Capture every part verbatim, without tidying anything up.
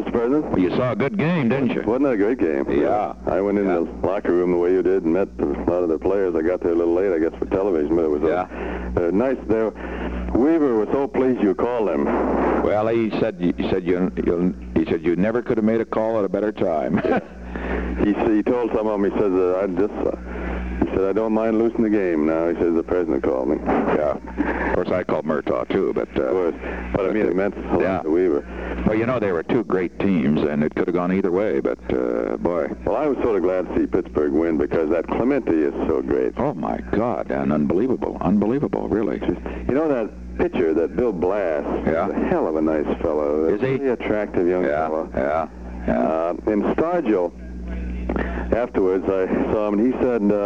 Mister President. Well, you saw a good game, didn't you? Wasn't that a great game? Yeah. I went in yeah. the locker room the way you did and met a lot of the players. I got there a little late, I guess, for television, but it was yeah. a, a nice there. Weaver was so pleased you called him. Well, he said he said you you he said you never could have made a call at a better time. Yeah. he he told some of them, he says, uh, I just uh, he said I don't mind losing the game now. He says the president called me. Yeah. Of course, I called Murtaugh too, but uh, of course. But I mean, it meant a lot yeah. to Weaver. Well, you know, they were two great teams, and it could have gone either way, but, uh, boy. Well, I was sort of glad to see Pittsburgh win because that Clemente is so great. Oh, my God, and unbelievable, unbelievable, really. Just, you know, that pitcher, that Bill Blass, yeah. is a hell of a nice fellow. Is he? Very attractive young yeah. fellow. Yeah, yeah. Uh, in Stargell, afterwards, I saw him, and he said, uh,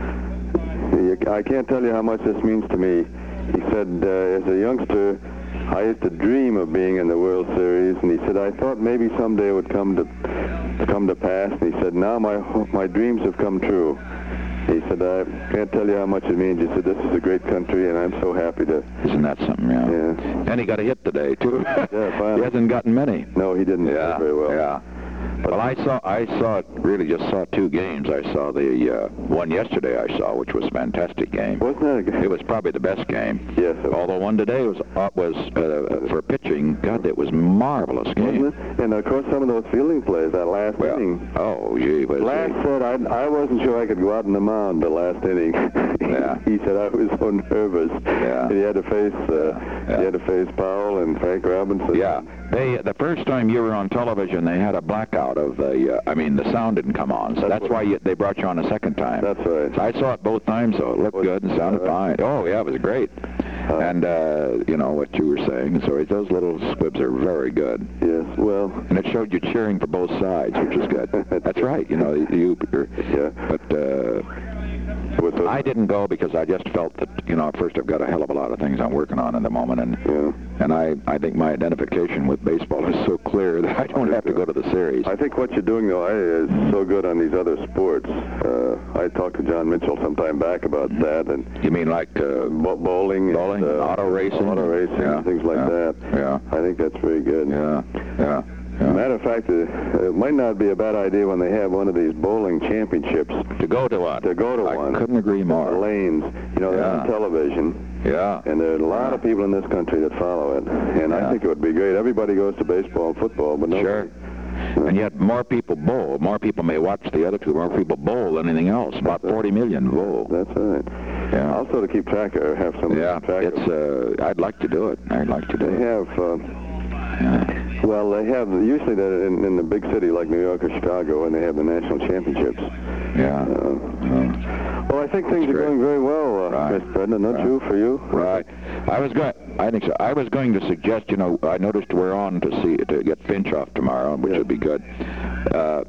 I can't tell you how much this means to me. He said, uh, as a youngster, I used to dream of being in the World Series, and he said, I thought maybe someday it would come to come to pass. And he said, now my my dreams have come true. He said, I can't tell you how much it means. He said, this is a great country, and I'm so happy to... Isn't that something, yeah? Yeah. And he got a hit today, too. Yeah, finally. He hasn't gotten many. No, he didn't yeah, play very well. Yeah. Well, I saw, I saw it, really just saw two games. I saw the uh, one yesterday I saw, which was a fantastic game. Wasn't that a good... It was probably the best game. Yes. It was. Although one today was, uh, was uh, for pitching, God, it was marvelous game. Wasn't it? And, of course, some of those fielding plays, that last well, inning. Oh, gee. Was Last it? said, I, I wasn't sure I could go out on the mound the last inning. Yeah. He said, I was so nervous. Yeah. And he had to face, uh, Yeah. he had to face Powell and Frank Robinson. Yeah. They, the first time you were on television, they had a blackout of the, uh, I mean, the sound didn't come on. So that's, That's why you, they brought you on a second time. That's right. I saw it both times, so it looked Was- good and sounded right. fine. Oh, yeah, it was great. Uh, and, uh, you know, what you were saying, so those little squibs are very good. Yes, well... And it showed you cheering for both sides, which is good. That's right, you know, you... You're, Yeah. But, uh... With the, I didn't go because I just felt that, you know, first I've got a hell of a lot of things I'm working on in the moment, and yeah. and I, I think my identification with baseball is so clear that I don't have to go to the series. I think what you're doing, though, is so good on these other sports. Uh, I talked to John Mitchell some time back about that, and You mean like uh, bo- bowling, bowling, and, uh, auto racing? auto racing, Yeah, and things like yeah, that. Yeah, I think that's very good. yeah, yeah. yeah. Matter of fact, uh, it might not be a bad idea when they have one of these bowling championships To go to one. to go to I one. couldn't agree The more. lanes, you know, they're Yeah. on television, Yeah. and there are a lot of people in this country that follow it. And Yeah. I think it would be great. Everybody goes to baseball and football, but nobody. Sure. And yet more people bowl. More people may watch the other two. More people bowl than anything else. About forty million bowl. That's right. Yeah. Also to keep track of, have some Yeah. track It's. of. Uh, I'd like to do it. I'd like to do They it. have, uh, Yeah. well, they have, usually they're in, in the big city like New York or Chicago, and they have the national championships. Yeah. Uh, Uh, well, I think things That's are great. going very well, uh, Right. Mister President, don't Right. you, for you? Right. I was going. I think so. I was going to suggest. You know, I noticed we're on to see to get Finch off tomorrow, which Yeah. would be good. Uh,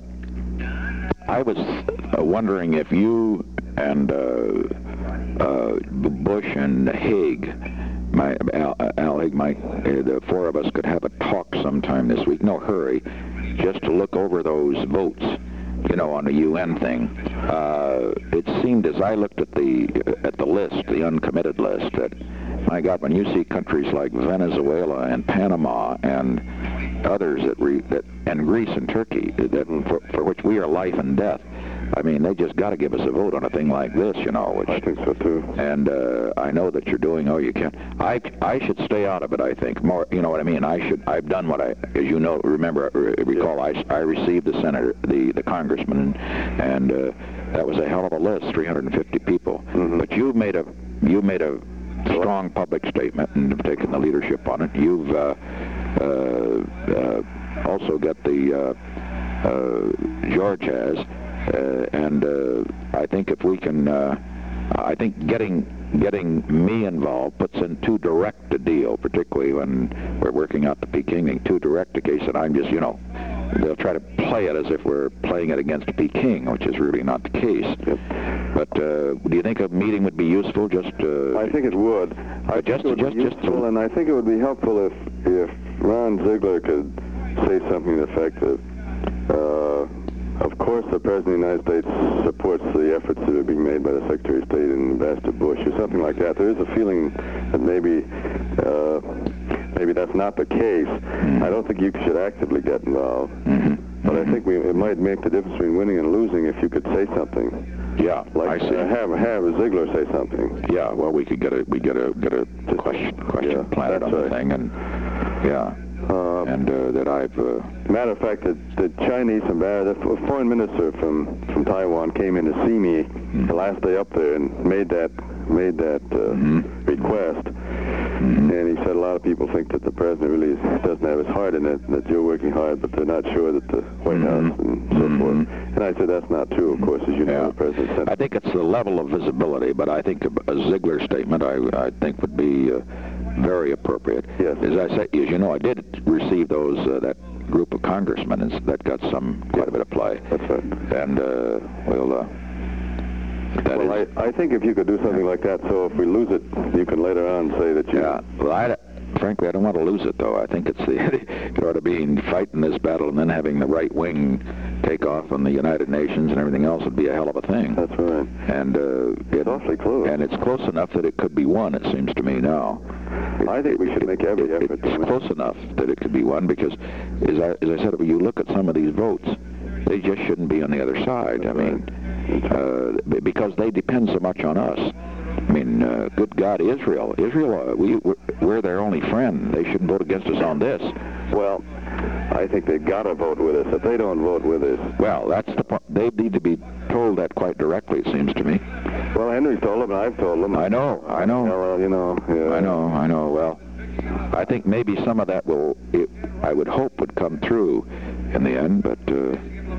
I was uh, wondering if you and uh, uh, Bush and Haig, my Al, Al Haig, my uh, the four of us could have a talk sometime this week. No hurry, just to look over those votes. You know, on the U N thing, uh, it seemed as I looked at the at the list, the uncommitted list, that my God, when you see countries like Venezuela and Panama and others that, re, that and Greece and Turkey that for, for which we are life and death, I mean, they just got to give us a vote on a thing like this, you know. Which, I think so too. and uh, I know that you're doing all you can. I I should stay out of it. I think more. You know what I mean? I should. I've done what I, as you know, remember, recall. I, I received the senator, the the congressman, and uh, that was a hell of a list, three hundred fifty people. Mhm. But you made a you made a strong public statement and have taken the leadership on it. You've uh, uh, uh, also got the uh, uh, George has. Uh, and uh, I think if we can, uh, I think getting getting me involved puts in too direct a deal, particularly when we're working out the Peking, too direct a case that I'm just, you know, they'll try to play it as if we're playing it against Peking, which is really not the case. Yep. But uh, do you think a meeting would be useful? Just uh, I think it would. I think just- it would just- be just to- useful, and I think it would be helpful if if Ron Ziegler could say something effective. Uh, of course, the President of the United States supports the efforts that are being made by the Secretary of State and Ambassador Bush, or something like that. There is a feeling that maybe uh, maybe that's not the case. Mm-hmm. I don't think you should actively get involved. Mm-hmm. But I think we, it might make the difference between winning and losing if you could say something. Yeah, Like I see. Uh, have have Ziegler say something. Yeah, well, we could get a we get a get a question question Yeah, planted that's on the right. thing, and yeah, Uh, and uh, that I've. Uh, Matter of fact, the, the Chinese ambassador, the foreign minister from, from Taiwan, came in to see me Mm-hmm. the last day up there and made that made that uh, Mm-hmm. request. Mm-hmm. And he said a lot of people think that the president really doesn't have his heart in it, and that you're working hard, but they're not sure that the White Mm-hmm. House and so Mm-hmm. forth. And I said that's not true, of course, as you know, Yeah. the president said. I think it's the level of visibility, but I think a, a Ziegler statement I, I think would be uh, very appropriate. Yes. As I say, as you know, I did receive those uh, that group of congressmen and s- that got some quite a bit of play. That's right. And uh, we'll. Uh, that Well, is- I, I think if you could do something like that, so if we lose it, you can later on say that you... yeah. Well, I, frankly, I don't want to lose it, though. I think it's the it ought to be fighting this battle and then having the right wing take off on the United Nations and everything else would be a hell of a thing. That's right. And uh, It's awfully close. And it's close enough that it could be won, it seems to me now. It- I think we should make every it- effort to It's win. close enough that it could be won because, as I, as I said, when you look at some of these votes, they just shouldn't be on the other side. I mean, uh, because they depend so much on us. I mean, uh, good God, Israel. Israel, uh, we, we're, we're their only friend. They shouldn't vote against us on this. Well, I think they've got to vote with us. If they don't vote with us... Well, that's the point. They need to be told that quite directly, it seems to me. Well, Henry's told them, and I've told them. I know, I know. Yeah, well, you know... Yeah. I know, I know. Well, I think maybe some of that will, it, I would hope, would come through in the end, but uh,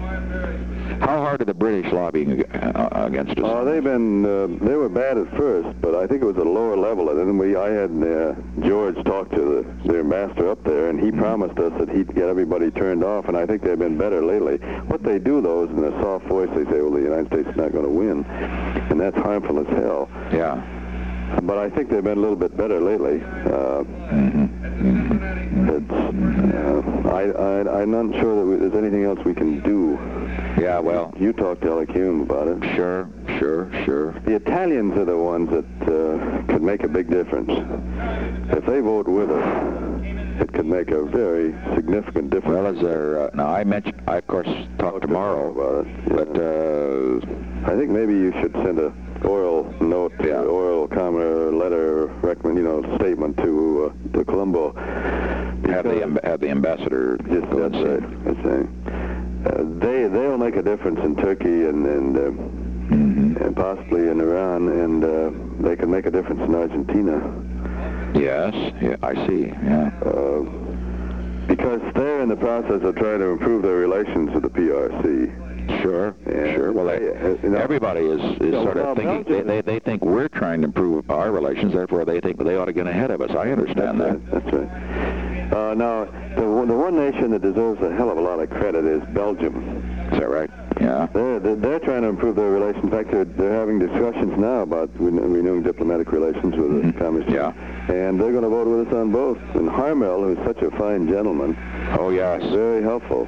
how hard are the British lobbying uh, against us? Oh, they've been, uh, they were bad at first, but I think it was at a lower level. And then we, I had uh, George talk to the, the ambassador up there, and he promised us that he'd get everybody turned off, and I think they've been better lately. What they do, though, is in a soft voice, they say, well, the United States is not going to win, and that's harmful as hell. Yeah. But I think they've been a little bit better lately. Uh, Mm-hmm. it's, uh, I, I, I'm not sure that we, there's anything else we can do. Yeah, well, You talked to Alec Hume about it. sure, sure, sure. The Italians are the ones that uh, could make a big difference. If they vote with us, it could make a very significant difference. Well, is there, uh, now I mentioned, I of course talk tomorrow, about it. Yeah. but uh, I think maybe you should send a oral note, Yeah. uh, oral comment, letter, recommend, you know, statement to uh, to Colombo. have the, amb- have the ambassador Yes, go and that's see right. it. That's right. Uh, they they'll make a difference in Turkey and and, uh, Mm-hmm. and possibly in Iran, and uh, they can make a difference in Argentina. Yes, yeah, I see, yeah. Uh, because they're in the process of trying to improve their relations with the P R C. Sure, Yeah. sure. Well, they, Uh, you know- everybody is, is Yeah, sort well, of thinking, they, Belgium- they, they think we're trying to improve our relations, therefore they think they ought to get ahead of us. I understand That's that. right. That's right. Uh, now, the, one- the one nation that deserves a hell of a lot of credit is Belgium. Is that right? Yeah. They're, they're, they're trying to improve their relations. In fact, they're, they're having discussions now about renew- renewing diplomatic relations with the Mhm. Communist. Yeah. And they're going to vote with us on both. And Harmel, who's such a fine gentleman, Oh, yes. very helpful.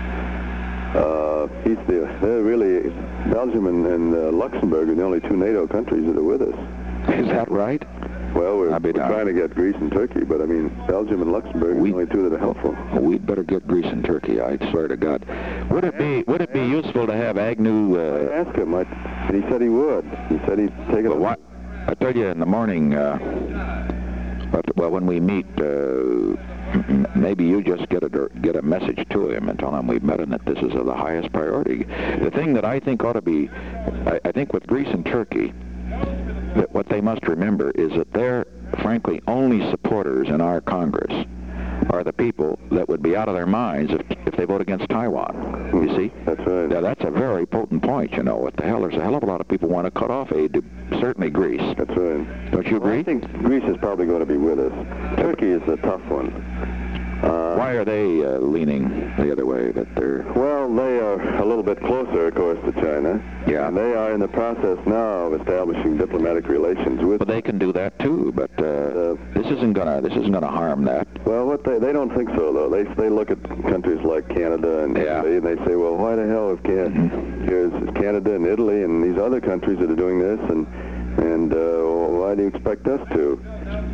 Uh, he's the, they're really, Belgium and, and uh, Luxembourg are the only two NATO countries that are with us. Is that right? Well, we're, I'll be we're down. trying to get Greece and Turkey, but I mean, Belgium and Luxembourg are We- the only two that are helpful. We'd better get Greece and Turkey, I swear to God. Would it be would it be useful to have Agnew... I Uh, asked him, I, and he said he would. He said he'd take it. well, what, I tell you, in the morning, uh, but, well, when we meet, uh, m- maybe you just get a, dir- get a message to him and tell him we've met and that this is of the highest priority. The thing that I think ought to be, I, I think with Greece and Turkey, that what they must remember is that their, frankly, only supporters in our Congress are the people that would be out of their minds if, if they vote against Taiwan. You see? That's right. Now, that's a very potent point, you know. What the hell? There's a hell of a lot of people want to cut off aid to certainly Greece. That's right. Don't you Well, agree? I think Greece is probably going to be with us. Turkey is the tough one. Uh, Why are they uh, leaning the other way? That they're... Well, they are a little bit closer, of course, to China. Yeah. And they are in the process now of establishing diplomatic relations with... But they can do that too. But uh, Uh, this isn't gonna this isn't gonna harm that. Well, what they they don't think so, though. They they look at countries like Canada and Yeah. Italy, and they say, well, why the hell if Can- here's Canada and Italy and these other countries that are doing this, and and uh, why do you expect us to?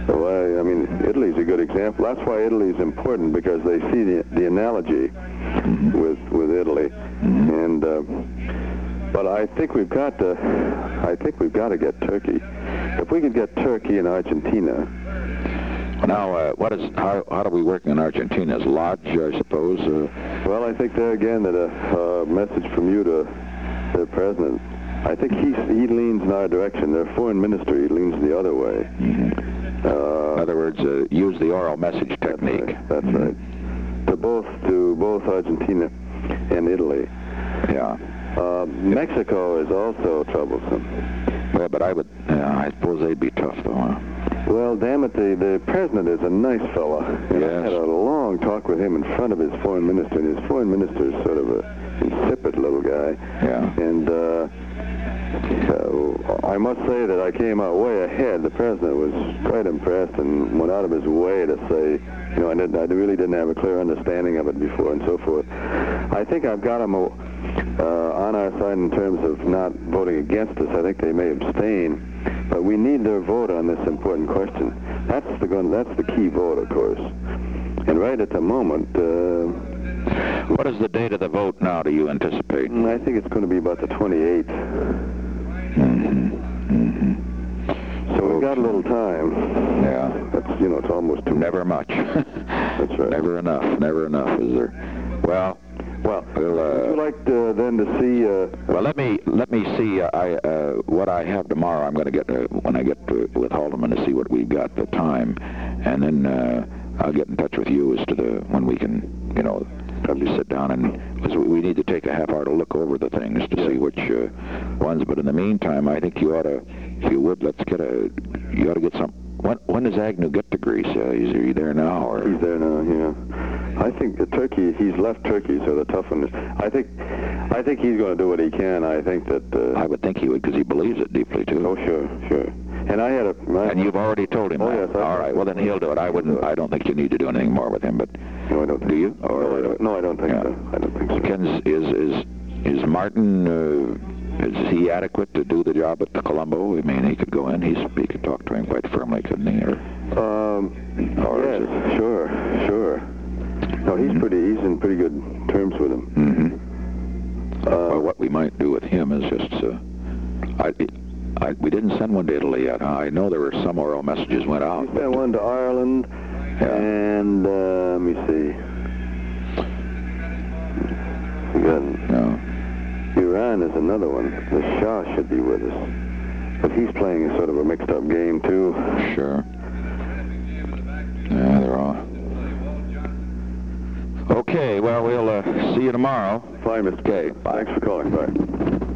So I, I mean, Italy's a good example. That's why Italy's important, because they see the, the analogy Mm-hmm. with with Italy. Mm-hmm. And uh, but I think we've got to, I think we've got to get Turkey. If we could get Turkey and Argentina. Now, uh, what is how how are we working in Argentina? Is Lodge, I suppose? Uh, Well, I think there again that a, a message from you to the president. I think he he leans in our direction. Their foreign minister, he leans the other way. mm-hmm. Uh, in other words, uh, use the oral message technique. That's right. That's mm-hmm. right. To both to both Argentina and Italy. Yeah. Uh, Mexico is also troublesome. Well, but I would, uh, I suppose they'd be tough, though. Huh? Well, damn it, the, the president is a nice fella. And Yes. I had a long talk with him in front of his foreign minister, and his foreign minister is sort of a insipid little guy. Yeah. And uh, uh, I must say that I came out way ahead. The president was quite impressed and went out of his way to say, you know, I, didn't, I really didn't have a clear understanding of it before and so forth. I think I've got him uh, on our side in terms of not voting against us. I think they may abstain, but we need their vote on this important question. That's the gun, that's the key vote, of course. And right at the moment, uh, what is the date of the vote now? Do you anticipate? I think it's going to be about the twenty-eighth. Mm-hmm. Mm-hmm. So we've got a little time. Yeah. That's, you know, it's almost too Never much. That's right. Never enough. Never enough, is there? Well, well, we'll, uh, would you like to, then to see? Uh, well, let me let me see. Uh, I uh, what I have tomorrow. I'm going to get uh, when I get to, with Haldeman to see what we've got the time, and then uh, I'll get in touch with you as to the when we can, you know, probably sit down and because we need to take a half hour to look over the things to see which uh, ones. But in the meantime, I think you ought to, if you would, let's get a. You ought to get some. When, when does Agnew get to Greece? Uh, is he there now? Or? He's there now. Yeah. I think the Turkey. He's left Turkey, so the tough one is. I think. I think he's going to do what he can. I think that. Uh, I would think he would, because he believes it deeply too. Oh, sure, sure. And I had a. My, and you've already told him oh, that. Yes, I, all right. Well, then he'll do it. I wouldn't. I don't think you need to do anything more with him. But no, I don't. Do you? Or, Or, no, I don't, no, I don't think yeah. so. I don't think so. Ken's, is is is Martin? Uh, is he adequate to do the job at the Colombo? I mean, he could go in. He's he could talk to him quite firmly, couldn't he? Or, Um. or yes. is it- Sure. Sure. No, he's pretty. He's in pretty good terms with him. Mm-hmm. Uh, Well, what we might do with him is just. Uh, I, I we didn't send one to Italy yet. Huh? I know there were some oral messages went out. He sent one to Ireland, Yeah. and uh, let me see. We got No. Iran is another one. The Shah should be with us, but he's playing a sort of a mixed-up game too. Sure. Yeah, they're all. Okay. Well, we'll uh, see you tomorrow. Fine, Mister Okay. Bye. Thanks for calling. Bye.